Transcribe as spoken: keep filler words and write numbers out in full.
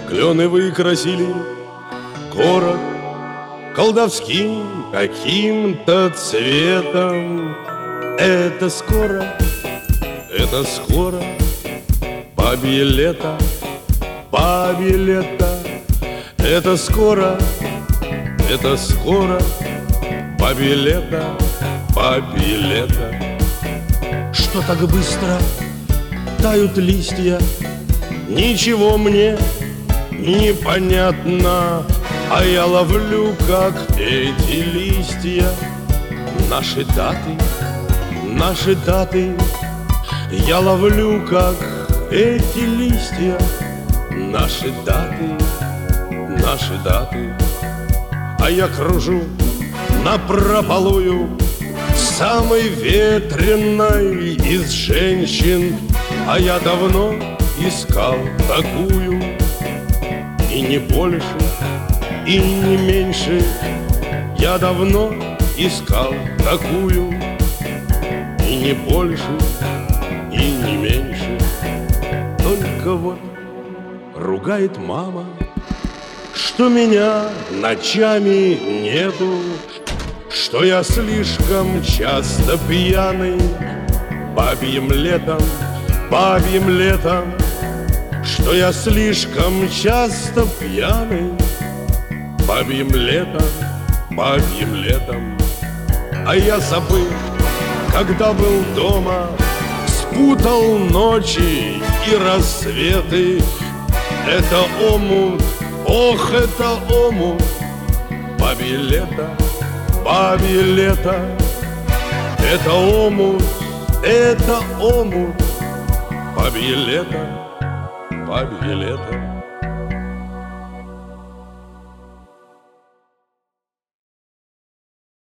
Клены выкрасили город колдовским каким-то цветом. Это скоро, это скоро бабье лето, бабье лето. Это скоро, это скоро бабье лето, бабье лето. Что так быстро тают листья, ничего мне непонятно. А я ловлю, как эти листья, наши даты, наши даты. Я ловлю, как эти листья, наши даты, наши даты. А я кружу напропалую самой ветреной из женщин. А я давно искал такую, и не больше, и не меньше. Я давно искал такую, и не больше, и не меньше. Только вот ругает мама, что меня ночами нету, что я слишком часто пьяный бабьим летом, бабьим летом. Что я слишком часто пьяный бабьим летом, бабьим летом. А я забыл, когда был дома, спутал ночи и рассветы. Это омут, ох, это омут, бабье лето, бабье лето. Это омут, это омут, бабье лето, бабье лето.